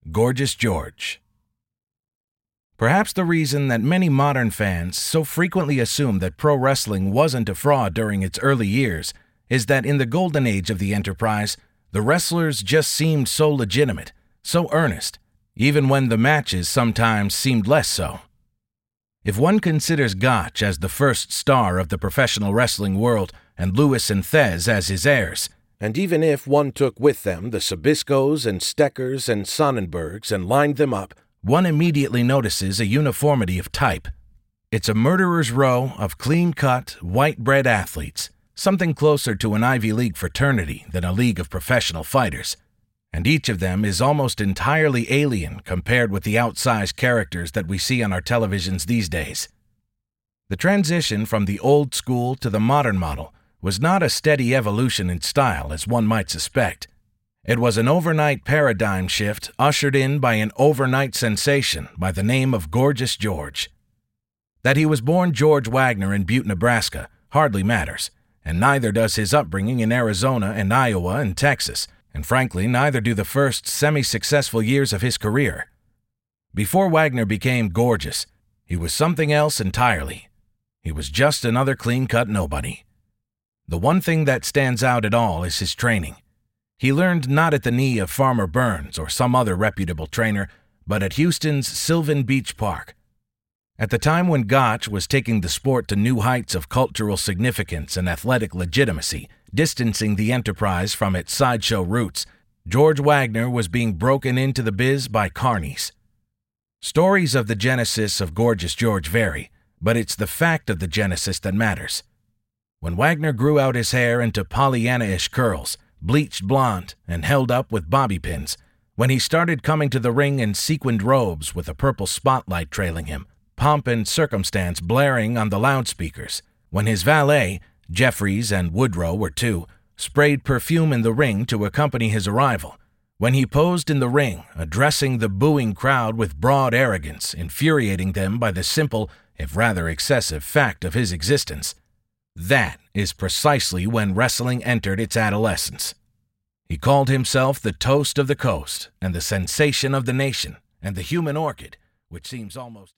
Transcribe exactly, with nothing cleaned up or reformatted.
Gorgeous George. Perhaps the reason that many modern fans so frequently assume that pro wrestling wasn't a fraud during its early years is that in the golden age of the enterprise, the wrestlers just seemed so legitimate, so earnest, even when the matches sometimes seemed less so. If one considers Gotch as the first star of the professional wrestling world and Lewis and Thez as his heirs, and even if one took with them the Sabiscos and Steckers and Sonnenbergs and lined them up, one immediately notices a uniformity of type. It's a murderer's row of clean-cut, white-bread athletes, something closer to an Ivy League fraternity than a league of professional fighters, and each of them is almost entirely alien compared with the outsized characters that we see on our televisions these days. The transition from the old school to the modern model was not a steady evolution in style as one might suspect. It was an overnight paradigm shift ushered in by an overnight sensation by the name of Gorgeous George. That he was born George Wagner in Butte, Nebraska, hardly matters, and neither does his upbringing in Arizona and Iowa and Texas, and frankly, neither do the first semi-successful years of his career. Before Wagner became gorgeous, he was something else entirely. He was just another clean-cut nobody. The one thing that stands out at all is his training. He learned not at the knee of Farmer Burns or some other reputable trainer, but at Houston's Sylvan Beach Park. At the time when Gotch was taking the sport to new heights of cultural significance and athletic legitimacy, distancing the enterprise from its sideshow roots, George Wagner was being broken into the biz by carnies. Stories of the genesis of Gorgeous George vary, but it's the fact of the genesis that matters. When Wagner grew out his hair into Pollyanna-ish curls, bleached blonde, and held up with bobby pins, when he started coming to the ring in sequined robes with a purple spotlight trailing him, pomp and circumstance blaring on the loudspeakers, when his valet, Jeffries and Woodrow were two, sprayed perfume in the ring to accompany his arrival, when he posed in the ring, addressing the booing crowd with broad arrogance, infuriating them by the simple, if rather excessive, fact of his existence. That is precisely when wrestling entered its adolescence. He called himself the toast of the coast and the sensation of the nation and the human orchid, which seems almost